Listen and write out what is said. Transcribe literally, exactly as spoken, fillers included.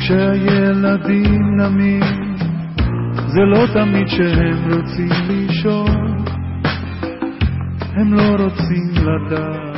כשהילדים נמים זה לא תמיד שהם רוצים לישון, הם לא רוצים לדעת